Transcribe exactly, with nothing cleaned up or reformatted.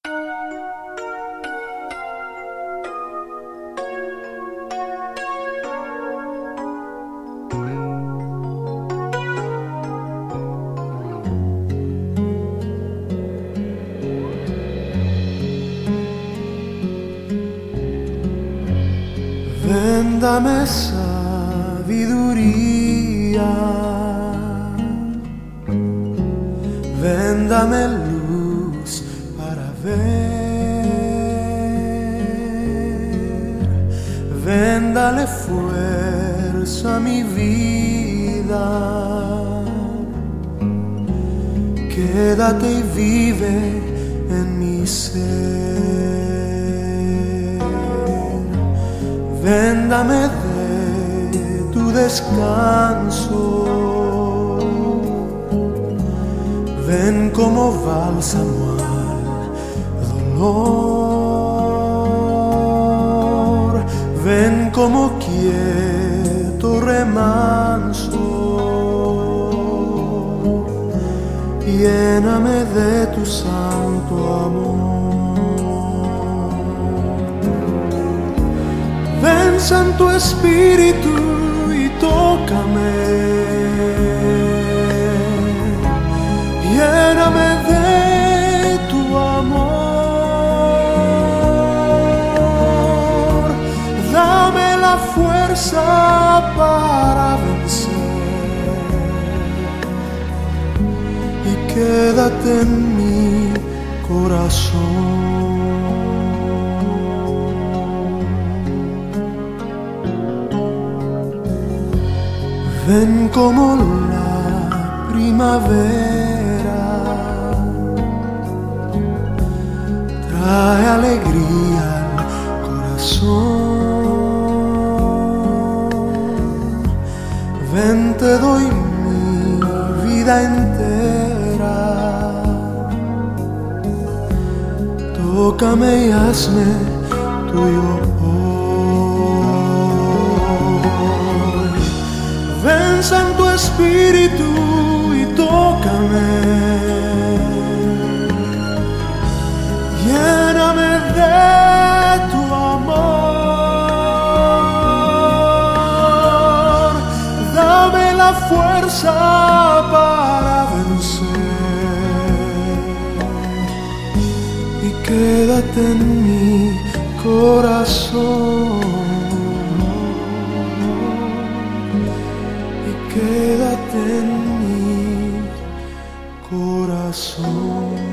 Ven, dame sabiduría, ven, dame luz para ver, ven, dale fuerza a mi vida, quédate y vive en mi ser. Ven, dame de tu descanso, ven como bálsamo al dolor, ven como quieto remanso, lléname de tu santo amor. Ven, Santo Espíritu, y tócame, lléname de tu amor, dame la fuerza para vencer y quédate en mi corazón. Ven como la primavera, trae alegría al corazón. Ven, te doy mi vida entera, tócame y hazme tuyo. Ven, Santo Espíritu, y tócame, lléname de tu amor, dame la fuerza para vencer y quédate en mi corazón. Quédate en mi corazón.